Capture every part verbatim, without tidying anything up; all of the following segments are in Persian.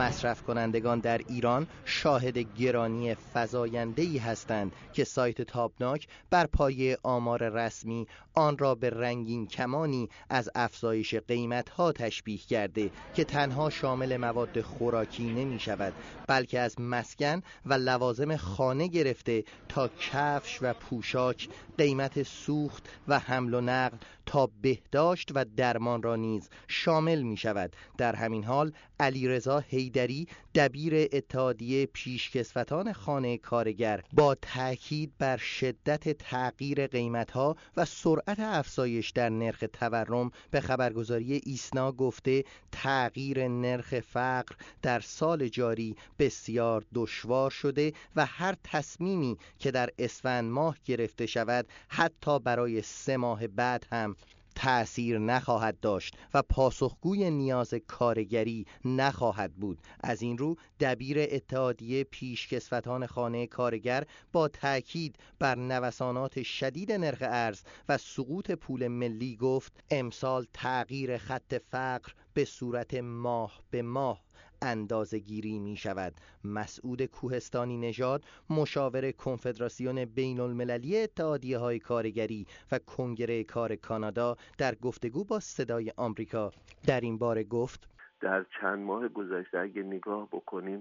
مصرف کنندگان در ایران شاهد گرانی فزاینده‌ای هستند که سایت تابناک بر پایه آمار رسمی آن را به رنگین کمانی از افزایش قیمت‌ها تشبیه کرده که تنها شامل مواد خوراکی نمی شود، بلکه از مسکن و لوازم خانه گرفته تا کفش و پوشاک، قیمت سوخت و حمل و نقل تا بهداشت و درمان را نیز شامل می شود. در همین حال علیرضا حیدری، دبیر اتحادیه پیشکسوتان خانه کارگر، با تاکید بر شدت تغییر قیمت‌ها و سرعت افزایش در نرخ تورم به خبرگزاری ایسنا گفته تغییر نرخ فقر در سال جاری بسیار دشوار شده و هر تصمیمی که در اسفند ماه گرفته شود حتی برای سه ماه بعد هم تأثیر نخواهد داشت و پاسخگوی نیاز کارگری نخواهد بود. از این رو دبیر اتحادیه پیشکسوتان خانه کارگر با تأکید بر نوسانات شدید نرخ ارز و سقوط پول ملی گفت امسال تغییر خط فقر به صورت ماه به ماه اندازه گیری می شود. مسعود کوهستانی نژاد، مشاور کنفدراسیون بین المللی اتحادیه های کارگری و کنگره کار کانادا، در گفتگو با صدای آمریکا در این باره گفت در چند ماه گذشته اگه نگاه بکنیم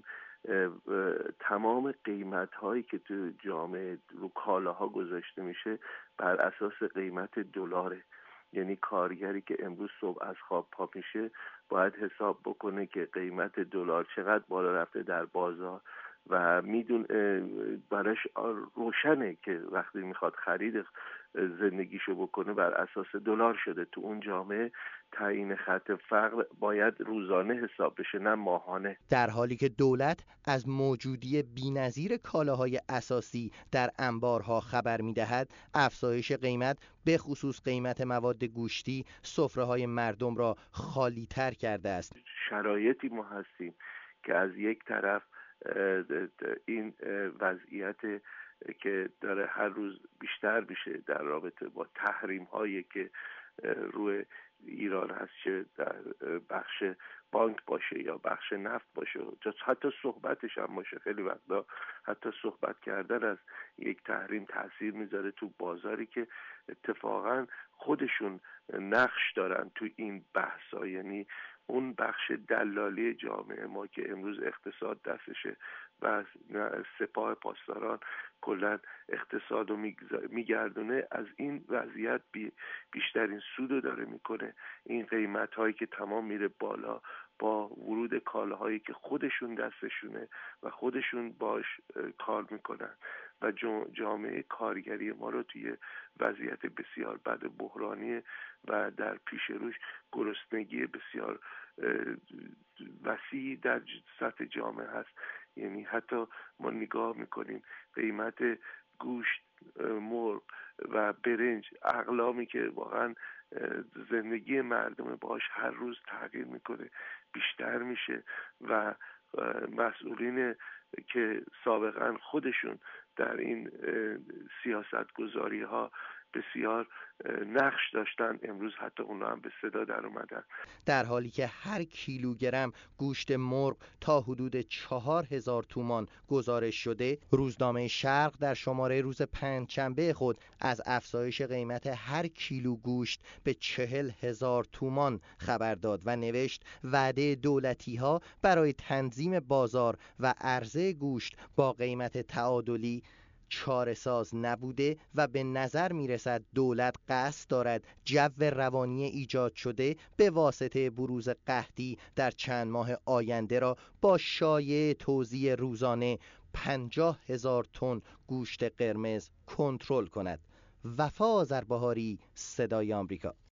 تمام قیمت هایی که تو جامعه رو کالاها گذاشته میشه بر اساس قیمت دلاره. یعنی کارگری که امروز صبح از خواب پا میشه باید حساب بکنه که قیمت دلار چقدر بالا رفته در بازار و میدون براش روشنه که وقتی میخواد خرید زندگیشو بکنه بر اساس دلار شده. تو اون جامعه تعیین خط فقر باید روزانه حساب بشه نه ماهانه. در حالی که دولت از موجودی بی‌نظیر کالاهای اساسی در انبارها خبر میدهد، افزایش قیمت به خصوص قیمت مواد گوشتی سفره‌های مردم را خالی تر کرده است. شرایطی ما هستیم که از یک طرف این وضعیت که داره هر روز بیشتر میشه در رابطه با تحریم هایی که روی ایران هست، چه در بخش بانک باشه یا بخش نفت باشه، حتی صحبتش هم باشه. خیلی وقتا حتی صحبت کردن از یک تحریم تاثیر میذاره تو بازاری که اتفاقا خودشون نقش دارن تو این بحثا. یعنی اون بخش دلالی جامعه ما که امروز اقتصاد دستشه و سپاه پاسداران کلا اقتصاد رو میگردونه، از این وضعیت بی بیشترین سودو داره میکنه. این قیمت هایی که تمام میره بالا با ورود کالاهایی که خودشون دستشونه و خودشون باش کار میکنن و جامعه کارگری ما رو توی وضعیت بسیار بد بحرانی و در پیش روش گرسنگی بسیار وسیعی در سطح جامعه هست. یعنی حتی ما نگاه میکنیم قیمت گوشت، مرغ و برنج، اقلامی که واقعا زندگی مردم باش هر روز تغییر میکنه، بیشتر میشه و مسئولین که سابقا خودشون در این سیاست گذاری ها بسیار نقش داشتن، امروز حتی اونا هم به صدا در اومدن. در حالی که هر کیلوگرم گوشت مرغ تا حدود چهار هزار تومان گزارش شده، روزنامه شرق در شماره روز پنجشنبه خود از افزایش قیمت هر کیلو گوشت به چهل هزار تومان خبر داد و نوشت وعده دولتی ها برای تنظیم بازار و عرضه گوشت با قیمت تعادلی چاره‌ساز نبوده و به نظر میرسد دولت قصد دارد جو روانی ایجاد شده به واسطه بروز قحطی در چند ماه آینده را با شایعه توزیع روزانه پنجاه هزار تن گوشت قرمز کنترل کند. وفا آذربهاری، صدای آمریکا.